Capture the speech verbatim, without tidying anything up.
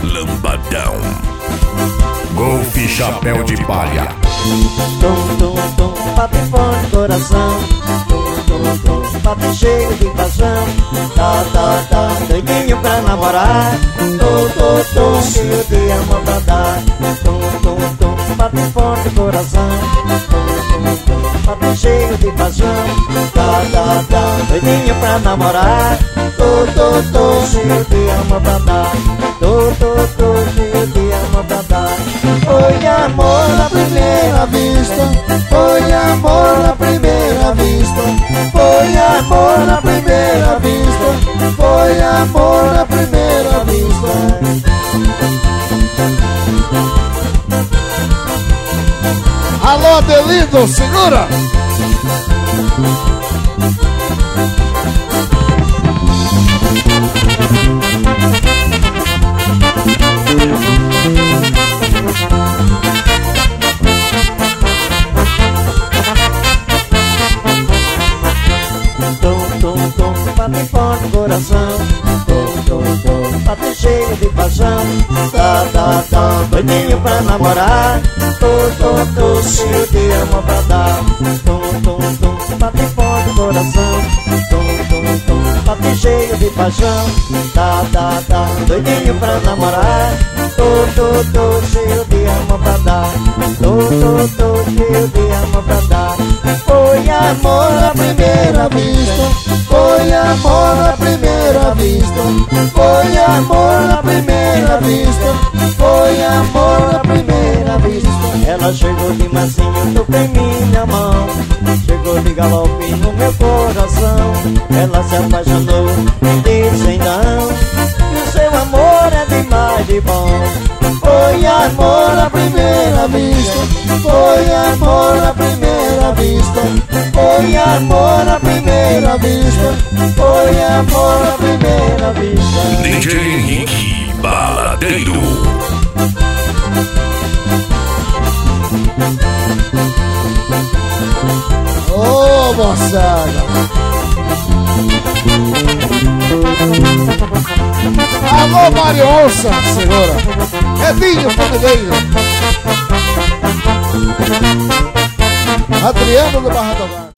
Lambadão. Golfe Chapéu de Palha. Tum, tum, tum, patefone de coração. Tum, tum, tum, pate cheio de paixão. Tá, tá, tá, doidinho pra namorar. Tum, tum, tum, cheio de amor pra dar. Tum, tum, tum, patefone de coração. Tum, tum, tum, pate cheio de paixão. Tá, tá, tá, doidinho pra namorar. Tum, tum, tum, cheio de amor pra dar. Tum, tum, tum, cheio de amor pra dar. Foi amor à primeira vista, foi amor à primeira vista, foi amor à primeira vista, foi amor à primeira vista. Alô, Adelindo, segura! Patefone de coração, tum, tum, tum, pate cheio de paixão. Tá, tá, tá, doidinho pra namorar. Tum, tum, tum, cheio de amor pra dar. Tum, tum, tum, patefone de coração. Tum, tum, tum, pate cheio de paixão. Tá, tá, tá, doidinho pra namorar. Tum, tum, tum, cheio de amor pra dar. Tum, tum, tum, cheio de amor pra dar. Foi amor à primeira vista, foi amor à primeira vista, foi amor à primeira vista, foi amor à primeira vista. Ela chegou de mansinho, tocou em minha mão, chegou de galope no meu coração. Ela se apaixonou e disse não, que o seu amor é demais de bom. Foi amor à primeira vista, foi amor à primeira vista, foi amor à primeira vista, foi amor à primeira vista. D J Henrique Baladeiro. Ô, oh, moçada! Alô, Marionça, segura! Edinho Família. Adriano do Barra do Mar.